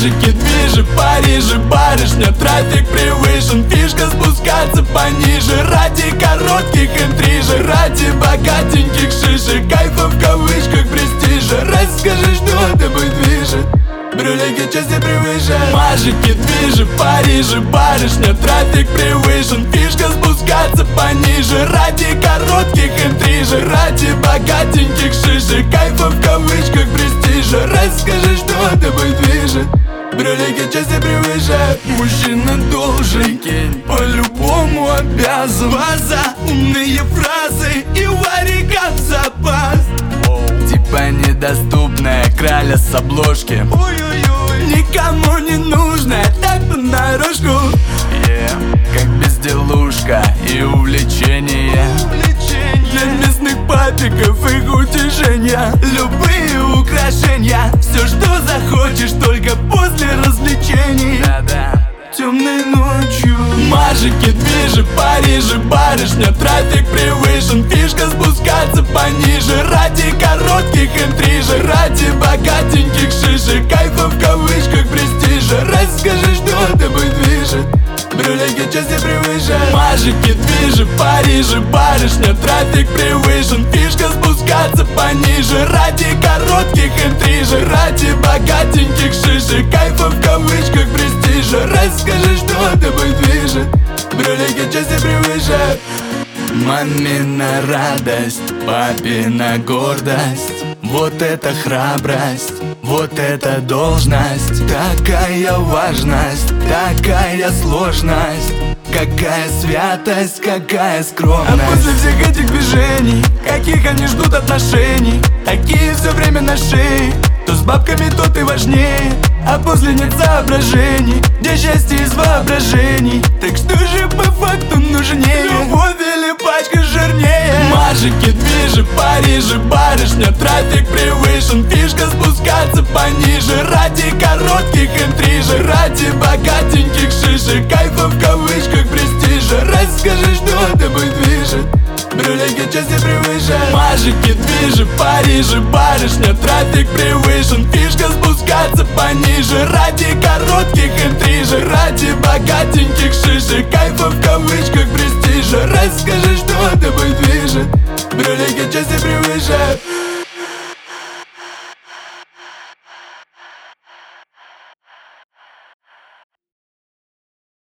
Мажики, движи, Парижи, барышня, трафик превышен. Фишка спускаться пониже ради коротких интрижек, ради богатеньких шишек, кайфа в кавычках, престижа. Расскажи, что тобой движет, брюлейки части превыше. Мажики, движи, Парижи, барышня, трафик превышен. Фишка спускаться пониже ради коротких интрижек, ради богатеньких шишек, кайфа в кавычках, престижа. Расскажи, что тобой движет, брюлейки части превыше. Мужчина должен, по-любому обязан. База, умные фразы и варикат запас. Типа недоступная, краля с обложки. Никому не нужная, так понарошку. Как безделушка и увлечение для местных папиков, их утешения. Любые украшения, все, что захочешь, только после развлечений. Темной ночью. Мажики, движи, Парижи, барышня, трафик превышен. Фишка спускаться пониже ради коротких интрижек, ради богатеньких шишек, кайфа в кавычках, престижа. Расскажи, что тобой движет, брюлейки части превыше. Мажики, движи, Парижи, барышня, трафик превышен. Фишка спускаться пониже ради коротких интрижек, ради богатеньких шишек, кайфа в кавычках, престижа. Расскажи, что тобой движет, брюлейки части превыше. Мамина радость, папина гордость. Вот это храбрость, вот это должность. Такая важность, такая сложность. Какая святость, какая скромность. А после всех этих движений, каких они ждут отношений, такие все время на шее. То с бабками, то ты важнее, а после нет соображений, где счастье из воображений. Так что же по факту нужнее, любовь или пачка жирнее? Мажики, движи, Парижи, барышня, трафик превышен. Фишка спускаться пониже ради коротких интрижек, ради богатеньких шишек, кайфа в кавычках, престижа. Расскажи, что тобой движет, брюлейки части превыше. Мажики, движи, Парижи, барышня, трафик превышен. Фишка спускаться пониже ради коротких интрижек, ради богатеньких шишек, кайфа в кавычках, престижа. Расскажи, что тобой движет, брюлейки части превыше.